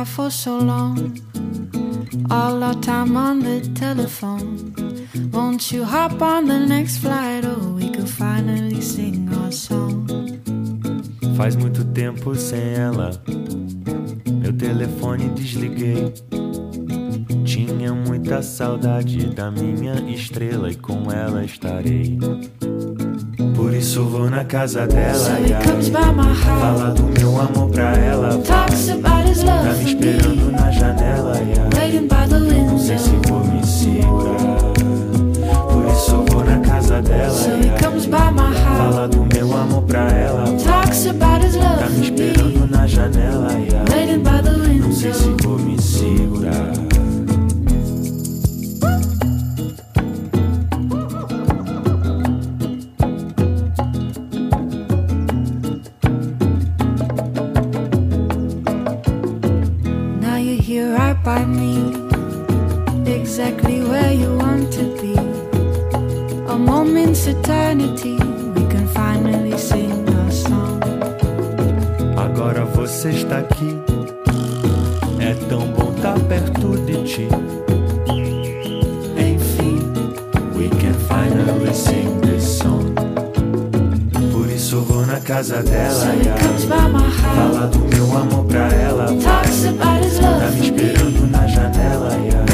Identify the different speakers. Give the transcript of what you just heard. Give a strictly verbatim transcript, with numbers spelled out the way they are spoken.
Speaker 1: apart for so long, all our time on the telephone. Won't you hop on the next flight, oh, we could finally sing our song.
Speaker 2: Faz muito tempo sem ela, meu telefone desliguei. Tinha muita saudade da minha estrela e com ela estarei. Por isso vou na casa dela,
Speaker 1: So
Speaker 2: e
Speaker 1: he comes by my house,
Speaker 2: fala do meu amor pra ela.
Speaker 1: talks about his
Speaker 2: Tá
Speaker 1: love
Speaker 2: me
Speaker 1: for
Speaker 2: esperando
Speaker 1: me,
Speaker 2: na janela, e
Speaker 1: waiting by the
Speaker 2: não sei se
Speaker 1: window.
Speaker 2: vou me segurar. Por isso vou na casa dela,
Speaker 1: So he comes by my
Speaker 2: fala
Speaker 1: house,
Speaker 2: do meu amor pra ela.
Speaker 1: talks about his love
Speaker 2: Tá me
Speaker 1: for
Speaker 2: esperando
Speaker 1: me,
Speaker 2: na janela, e
Speaker 1: waiting by the
Speaker 2: não sei se
Speaker 1: window.
Speaker 2: vou me segurar.
Speaker 1: Now you're here right by me, exactly where you want to be. A moment's eternity, we can finally sing our song.
Speaker 2: Agora você está aqui, é tão bom estar perto de ti. Enfim, we can finally sing this song. Por isso vou na casa
Speaker 1: So
Speaker 2: dela,
Speaker 1: he comes by my
Speaker 2: fala
Speaker 1: house,
Speaker 2: do meu amor pra ela.
Speaker 1: talks about his
Speaker 2: Tá
Speaker 1: love
Speaker 2: me
Speaker 1: for me,
Speaker 2: esperando na janela,